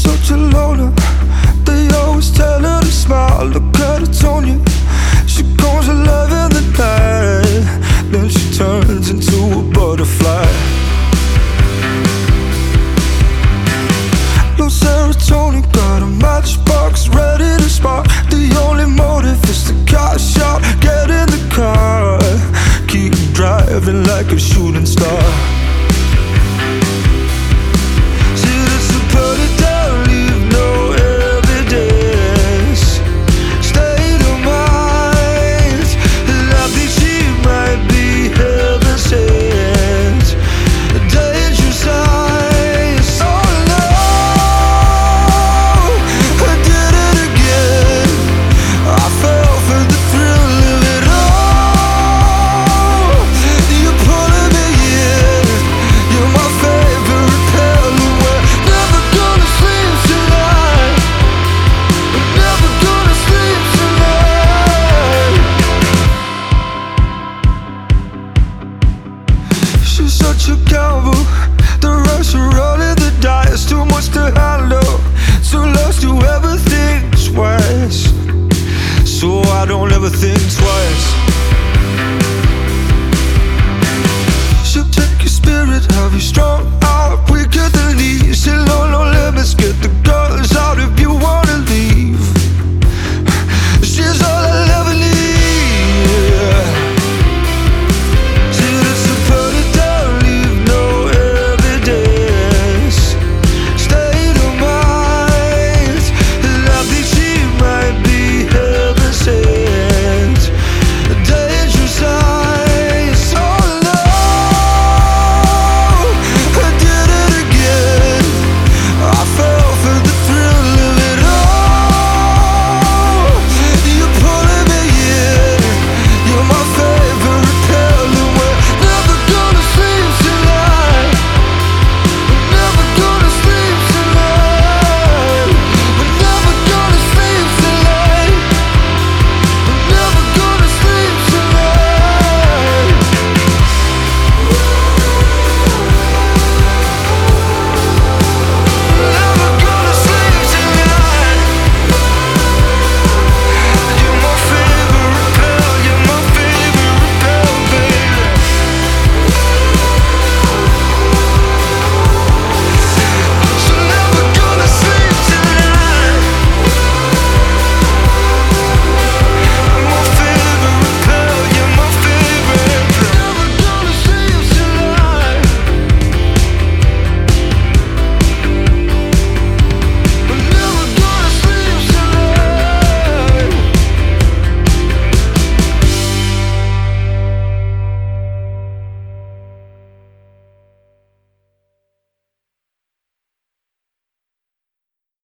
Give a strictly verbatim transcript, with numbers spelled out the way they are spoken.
such a loner. They always tell her to smile. Look at her, Tonya. She goes alive in the night, then she turns into a butterfly. No serotonin, got a matchbox ready to spark. The only motive is to cash out. Get in the car, keep driving like a shooting star.